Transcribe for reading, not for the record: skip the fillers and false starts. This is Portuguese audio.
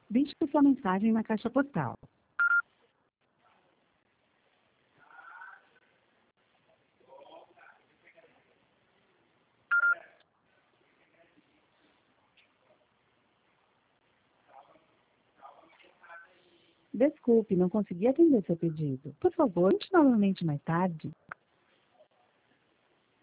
Deixe sua mensagem na caixa postal. Desculpe, não consegui atender seu pedido. Por favor, tente novamente mais tarde.